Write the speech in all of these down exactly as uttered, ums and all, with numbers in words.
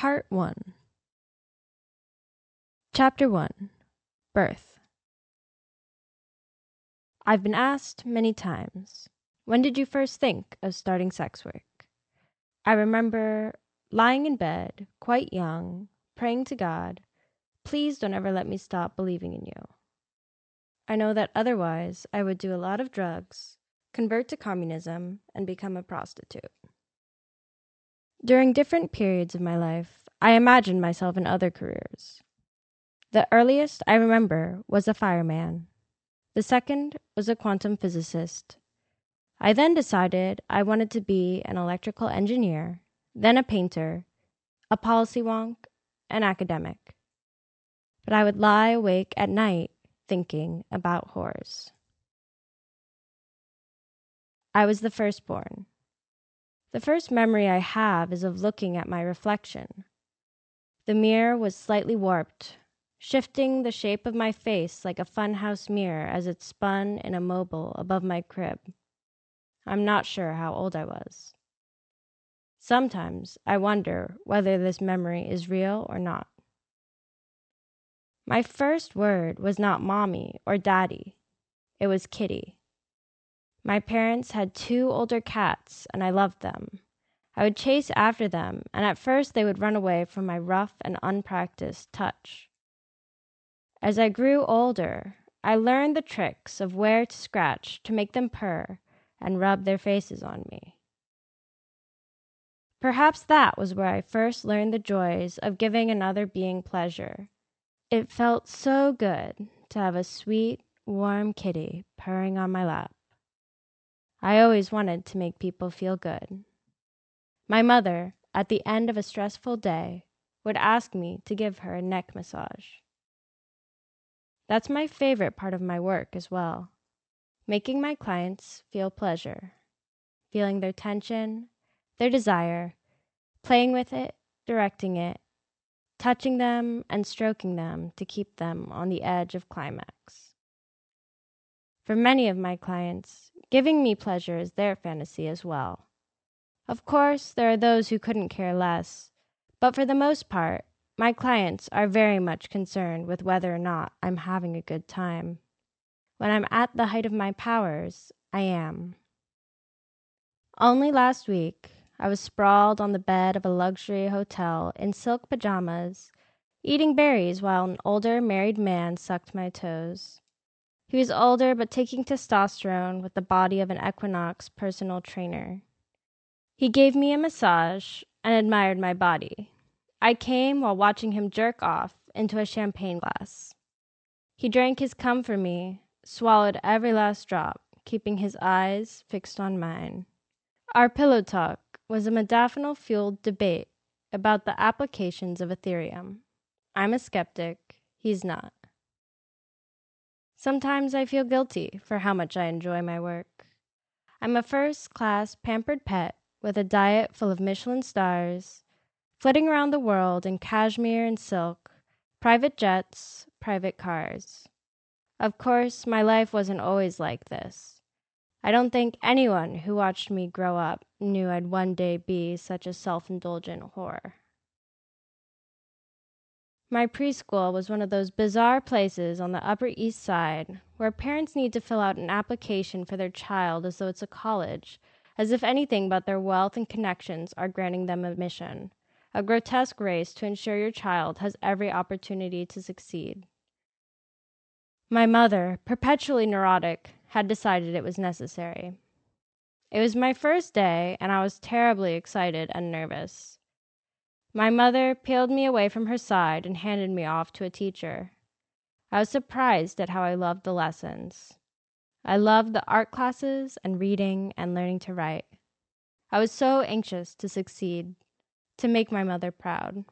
Part one. Chapter one. Birth. I've been asked many times, when did you first think of starting sex work? I remember lying in bed, quite young, praying to God, please don't ever let me stop believing in you. I know that otherwise I would do a lot of drugs, convert to communism, and become a prostitute. During different periods of my life, I imagined myself in other careers. The earliest I remember was a fireman. The second was a quantum physicist. I then decided I wanted to be an electrical engineer, then a painter, a policy wonk, an academic. But I would lie awake at night thinking about whores. I was the firstborn. The first memory I have is of looking at my reflection. The mirror was slightly warped, shifting the shape of my face like a funhouse mirror as it spun in a mobile above my crib. I'm not sure how old I was. Sometimes I wonder whether this memory is real or not. My first word was not mommy or daddy. It was kitty. My parents had two older cats, and I loved them. I would chase after them, and at first they would run away from my rough and unpracticed touch. As I grew older, I learned the tricks of where to scratch to make them purr and rub their faces on me. Perhaps that was where I first learned the joys of giving another being pleasure. It felt so good to have a sweet, warm kitty purring on my lap. I always wanted to make people feel good. My mother, at the end of a stressful day, would ask me to give her a neck massage. That's my favorite part of my work as well, making my clients feel pleasure, feeling their tension, their desire, playing with it, directing it, touching them and stroking them to keep them on the edge of climax. For many of my clients, giving me pleasure is their fantasy as well. Of course, there are those who couldn't care less, but for the most part, my clients are very much concerned with whether or not I'm having a good time. When I'm at the height of my powers, I am. Only last week, I was sprawled on the bed of a luxury hotel in silk pajamas, eating berries while an older married man sucked my toes. He was older but taking testosterone with the body of an Equinox personal trainer. He gave me a massage and admired my body. I came while watching him jerk off into a champagne glass. He drank his cum for me, swallowed every last drop, keeping his eyes fixed on mine. Our pillow talk was a modafinil-fueled debate about the applications of Ethereum. I'm a skeptic, he's not. Sometimes I feel guilty for how much I enjoy my work. I'm a first-class pampered pet with a diet full of Michelin stars, flitting around the world in cashmere and silk, private jets, private cars. Of course, my life wasn't always like this. I don't think anyone who watched me grow up knew I'd one day be such a self-indulgent whore. My preschool was one of those bizarre places on the Upper East Side where parents need to fill out an application for their child as though it's a college, as if anything but their wealth and connections are granting them admission, a grotesque race to ensure your child has every opportunity to succeed. My mother, perpetually neurotic, had decided it was necessary. It was my first day, and I was terribly excited and nervous. My mother peeled me away from her side and handed me off to a teacher. I was surprised at how I loved the lessons. I loved the art classes and reading and learning to write. I was so anxious to succeed, to make my mother proud.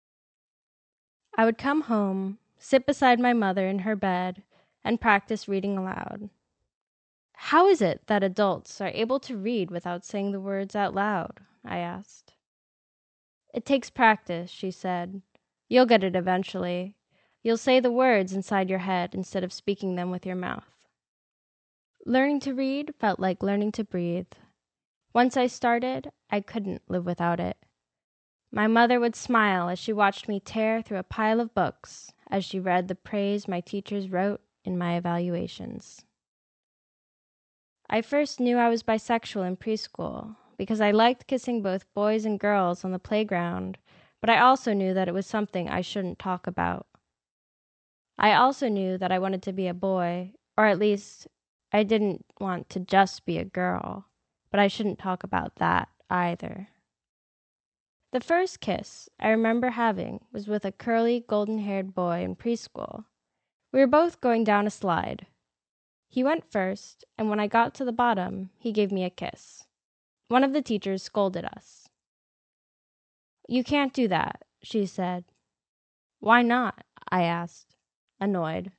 I would come home, sit beside my mother in her bed, and practice reading aloud. How is it that adults are able to read without saying the words out loud? I asked. It takes practice, she said. You'll get it eventually. You'll say the words inside your head instead of speaking them with your mouth. Learning to read felt like learning to breathe. Once I started, I couldn't live without it. My mother would smile as she watched me tear through a pile of books as she read the praise my teachers wrote in my evaluations. I first knew I was bisexual in preschool because I liked kissing both boys and girls on the playground, but I also knew that it was something I shouldn't talk about. I also knew that I wanted to be a boy, or at least I didn't want to just be a girl, but I shouldn't talk about that either. The first kiss I remember having was with a curly, golden-haired boy in preschool. We were both going down a slide. He went first, and when I got to the bottom, he gave me a kiss. One of the teachers scolded us. "You can't do that," she said. "Why not?" I asked, annoyed.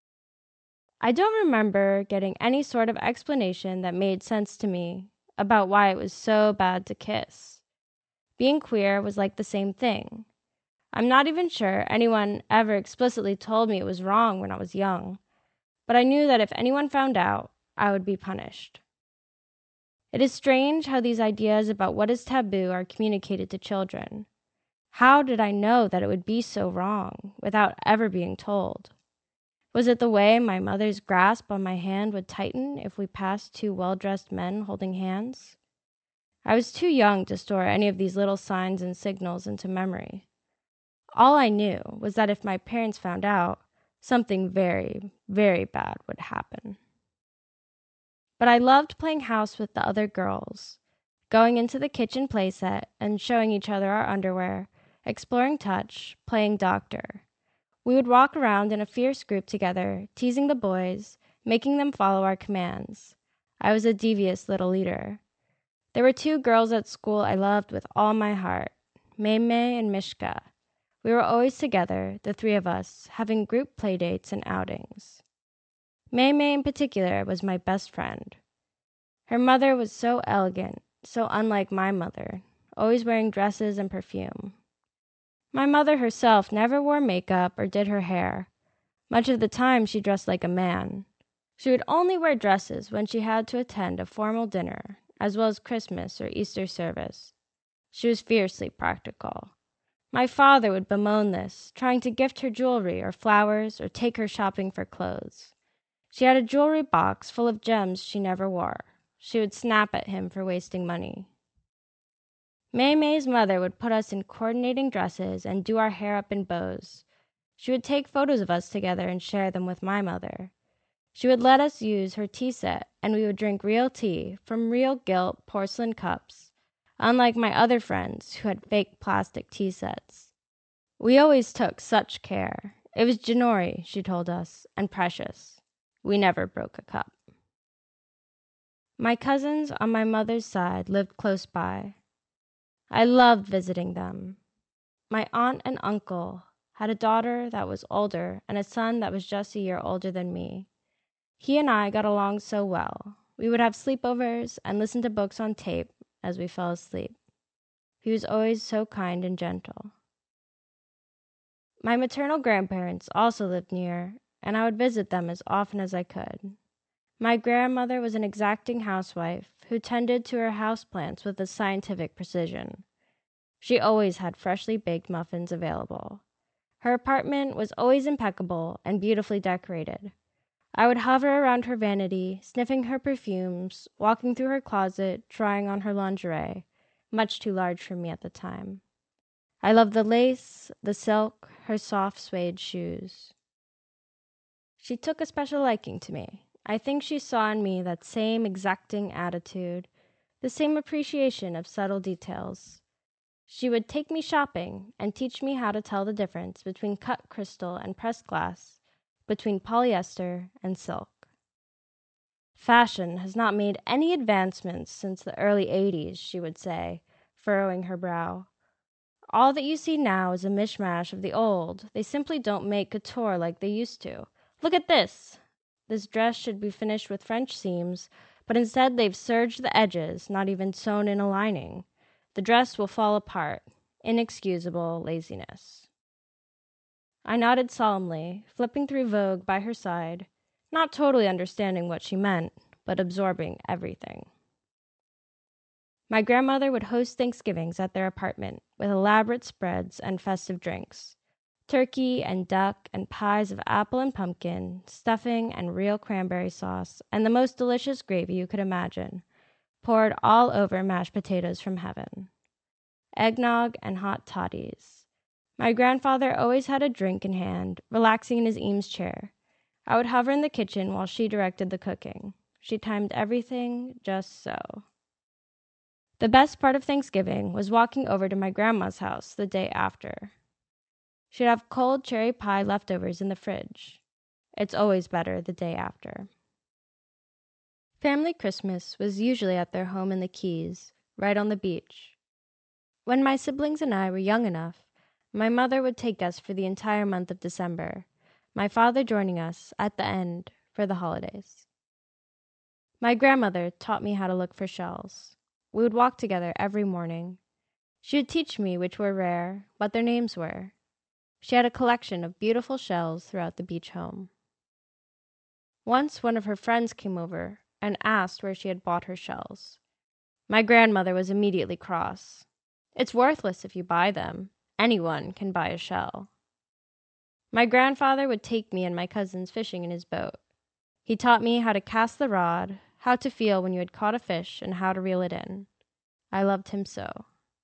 I don't remember getting any sort of explanation that made sense to me about why it was so bad to kiss. Being queer was like the same thing. I'm not even sure anyone ever explicitly told me it was wrong when I was young, but I knew that if anyone found out, I would be punished. It is strange how these ideas about what is taboo are communicated to children. How did I know that it would be so wrong without ever being told? Was it the way my mother's grasp on my hand would tighten if we passed two well-dressed men holding hands? I was too young to store any of these little signs and signals into memory. All I knew was that if my parents found out, something very, very bad would happen. But I loved playing house with the other girls, going into the kitchen playset and showing each other our underwear, exploring touch, playing doctor. We would walk around in a fierce group together, teasing the boys, making them follow our commands. I was a devious little leader. There were two girls at school I loved with all my heart, Maymay and Mishka. We were always together, the three of us, having group playdates and outings. Maymay in particular was my best friend. Her mother was so elegant, so unlike my mother, always wearing dresses and perfume. My mother herself never wore makeup or did her hair. Much of the time she dressed like a man. She would only wear dresses when she had to attend a formal dinner, as well as Christmas or Easter service. She was fiercely practical. My father would bemoan this, trying to gift her jewelry or flowers or take her shopping for clothes. She had a jewelry box full of gems she never wore. She would snap at him for wasting money. Maymay's mother would put us in coordinating dresses and do our hair up in bows. She would take photos of us together and share them with my mother. She would let us use her tea set, and we would drink real tea from real gilt porcelain cups, unlike my other friends who had fake plastic tea sets. We always took such care. It was Ginori, she told us, and precious. We never broke a cup. My cousins on my mother's side lived close by. I loved visiting them. My aunt and uncle had a daughter that was older and a son that was just a year older than me. He and I got along so well. We would have sleepovers and listen to books on tape as we fell asleep. He was always so kind and gentle. My maternal grandparents also lived near, and I would visit them as often as I could. My grandmother was an exacting housewife who tended to her houseplants with a scientific precision. She always had freshly baked muffins available. Her apartment was always impeccable and beautifully decorated. I would hover around her vanity, sniffing her perfumes, walking through her closet, trying on her lingerie, much too large for me at the time. I loved the lace, the silk, her soft suede shoes. She took a special liking to me. I think she saw in me that same exacting attitude, the same appreciation of subtle details. She would take me shopping and teach me how to tell the difference between cut crystal and pressed glass, between polyester and silk. Fashion has not made any advancements since the early eighties, she would say, furrowing her brow. All that you see now is a mishmash of the old. They simply don't make couture like they used to. Look at this! This dress should be finished with French seams, but instead they've serged the edges, not even sewn in a lining. The dress will fall apart. Inexcusable laziness. I nodded solemnly, flipping through Vogue by her side, not totally understanding what she meant, but absorbing everything. My grandmother would host Thanksgivings at their apartment with elaborate spreads and festive drinks. Turkey and duck and pies of apple and pumpkin, stuffing and real cranberry sauce, and the most delicious gravy you could imagine, poured all over mashed potatoes from heaven. Eggnog and hot toddies. My grandfather always had a drink in hand, relaxing in his Eames chair. I would hover in the kitchen while she directed the cooking. She timed everything just so. The best part of Thanksgiving was walking over to my grandma's house the day after. She'd have cold cherry pie leftovers in the fridge. It's always better the day after. Family Christmas was usually at their home in the Keys, right on the beach. When my siblings and I were young enough, my mother would take us for the entire month of December, my father joining us at the end for the holidays. My grandmother taught me how to look for shells. We would walk together every morning. She would teach me which were rare, what their names were. She had a collection of beautiful shells throughout the beach home. Once one of her friends came over and asked where she had bought her shells. My grandmother was immediately cross. It's worthless if you buy them. Anyone can buy a shell. My grandfather would take me and my cousins fishing in his boat. He taught me how to cast the rod, how to feel when you had caught a fish, and how to reel it in. I loved him so.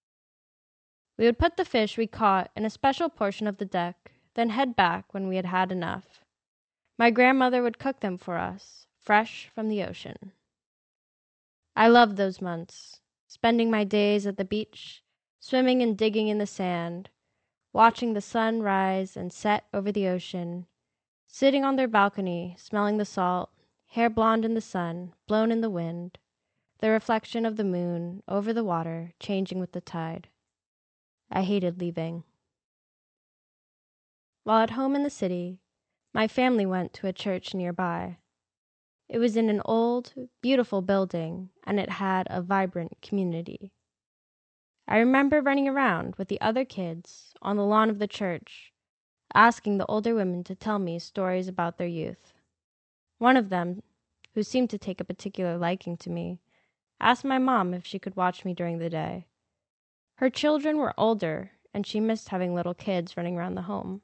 We would put the fish we caught in a special portion of the deck, then head back when we had had enough. My grandmother would cook them for us, fresh from the ocean. I loved those months, spending my days at the beach, swimming and digging in the sand, watching the sun rise and set over the ocean, sitting on their balcony, smelling the salt, hair blonde in the sun, blown in the wind, the reflection of the moon over the water changing with the tide. I hated leaving. While at home in the city, my family went to a church nearby. It was in an old, beautiful building, and it had a vibrant community. I remember running around with the other kids on the lawn of the church, asking the older women to tell me stories about their youth. One of them, who seemed to take a particular liking to me, asked my mom if she could watch me during the day. Her children were older, and she missed having little kids running around the home.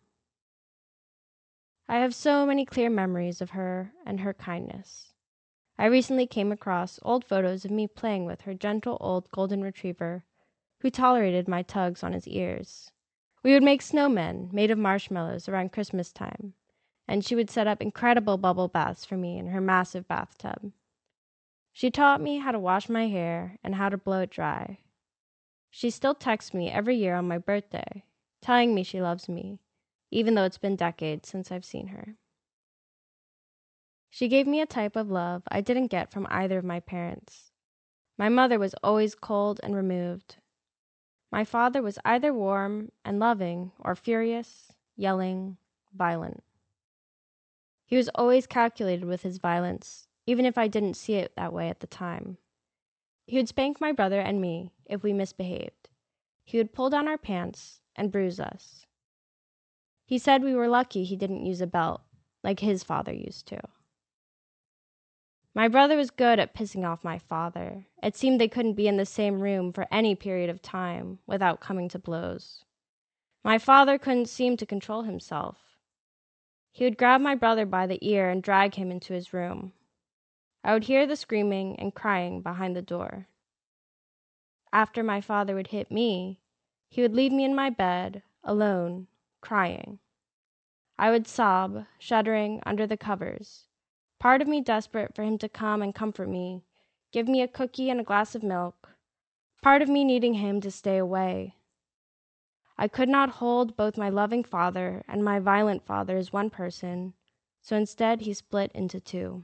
I have so many clear memories of her and her kindness. I recently came across old photos of me playing with her gentle old golden retriever, who tolerated my tugs on his ears. We would make snowmen made of marshmallows around Christmas time, and she would set up incredible bubble baths for me in her massive bathtub. She taught me how to wash my hair and how to blow it dry. She still texts me every year on my birthday, telling me she loves me, even though it's been decades since I've seen her. She gave me a type of love I didn't get from either of my parents. My mother was always cold and removed. My father was either warm and loving or furious, yelling, violent. He was always calculated with his violence, even if I didn't see it that way at the time. He would spank my brother and me if we misbehaved. He would pull down our pants and bruise us. He said we were lucky he didn't use a belt, like his father used to. My brother was good at pissing off my father. It seemed they couldn't be in the same room for any period of time without coming to blows. My father couldn't seem to control himself. He would grab my brother by the ear and drag him into his room. I would hear the screaming and crying behind the door. After my father would hit me, he would leave me in my bed, alone, crying. I would sob, shuddering under the covers, part of me desperate for him to come and comfort me, give me a cookie and a glass of milk, part of me needing him to stay away. I could not hold both my loving father and my violent father as one person, so instead he split into two.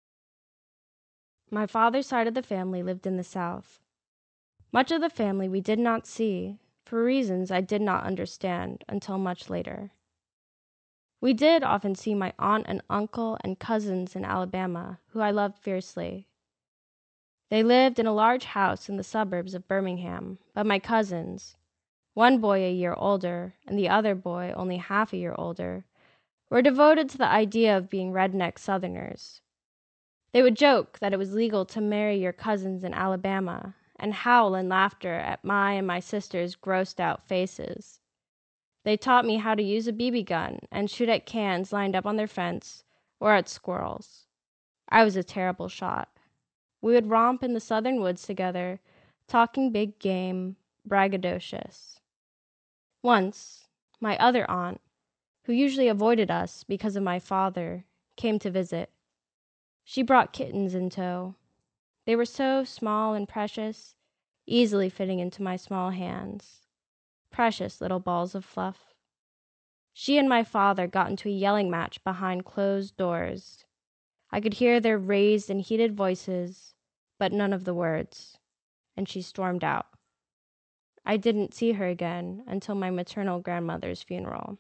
My father's side of the family lived in the South. Much of the family we did not see, for reasons I did not understand until much later. We did often see my aunt and uncle and cousins in Alabama, who I loved fiercely. They lived in a large house in the suburbs of Birmingham, but my cousins, one boy a year older and the other boy only half a year older, were devoted to the idea of being redneck Southerners. They would joke that it was legal to marry your cousins in Alabama, and howl in laughter at my and my sister's grossed-out faces. They taught me how to use a B B gun and shoot at cans lined up on their fence or at squirrels. I was a terrible shot. We would romp in the southern woods together, talking big game, braggadocious. Once, my other aunt, who usually avoided us because of my father, came to visit. She brought kittens in tow. They were so small and precious, easily fitting into my small hands. Precious little balls of fluff. She and my father got into a yelling match behind closed doors. I could hear their raised and heated voices, but none of the words, and she stormed out. I didn't see her again until my maternal grandmother's funeral.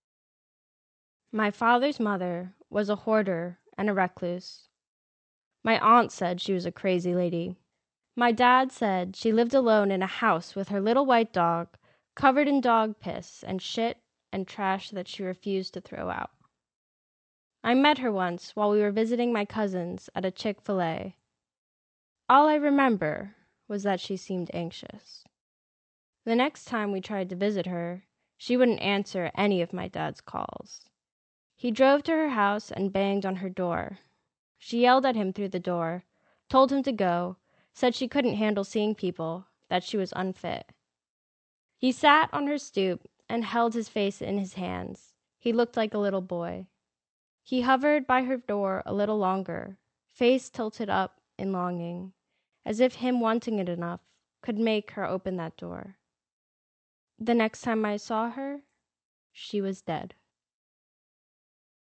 My father's mother was a hoarder and a recluse. My aunt said she was a crazy lady. My dad said she lived alone in a house with her little white dog, covered in dog piss and shit and trash that she refused to throw out. I met her once while we were visiting my cousins at a Chick-fil-A. All I remember was that she seemed anxious. The next time we tried to visit her, she wouldn't answer any of my dad's calls. He drove to her house and banged on her door. She yelled at him through the door, told him to go, said she couldn't handle seeing people, that she was unfit. He sat on her stoop and held his face in his hands. He looked like a little boy. He hovered by her door a little longer, face tilted up in longing, as if him wanting it enough could make her open that door. The next time I saw her, she was dead.